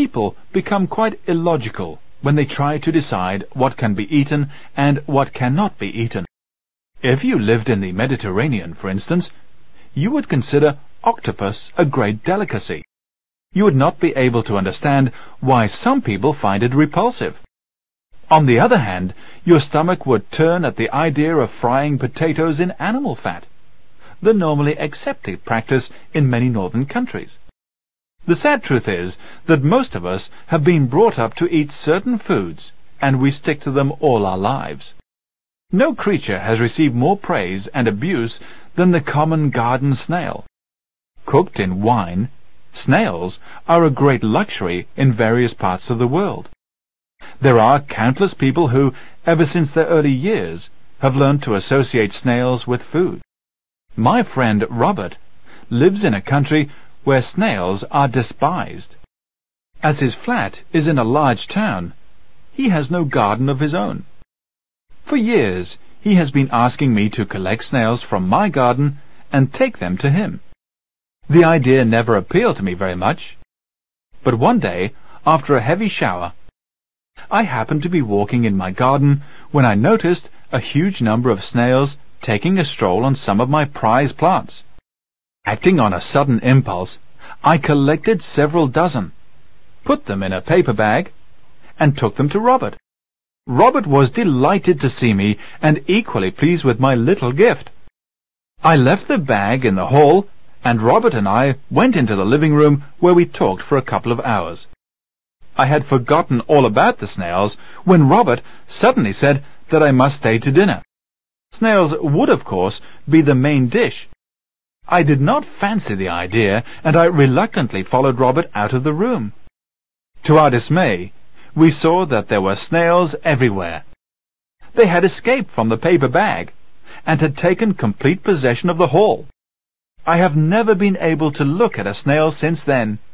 People become quite illogical when they try to decide what can be eaten and what cannot be eaten. If you lived in the Mediterranean, for instance, you would consider octopus a great delicacy. You would not be able to understand why some people find it repulsive. On the other hand, your stomach would turn at the idea of frying potatoes in animal fat, the normally accepted practice in many northern countries. The sad truth is that most of us have been brought up to eat certain foods, and we stick to them all our lives. No creature has received more praise and abuse than the common garden snail. Cooked in wine, snails are a great luxury in various parts of the world. There are countless people who, ever since their early years, have learned to associate snails with food. My friend Robert lives in a country where snails are despised. As his flat is in a large town, he has no garden of his own. For years, he has been asking me to collect snails from my garden and take them to him. The idea never appealed to me very much. But one day, after a heavy shower, I happened to be walking in my garden when I noticed a huge number of snails taking a stroll on some of my prize plants. Acting on a sudden impulse, I collected several dozen, put them in a paper bag, and took them to Robert. Robert was delighted to see me and equally pleased with my little gift. I left the bag in the hall, and Robert and I went into the living room where we talked for a couple of hours. I had forgotten all about the snails when Robert suddenly said that I must stay to dinner. Snails would, of course, be the main dish. I did not fancy the idea, and I reluctantly followed Robert out of the room. To our dismay, we saw that there were snails everywhere. They had escaped from the paper bag and had taken complete possession of the hall. I have never been able to look at a snail since then.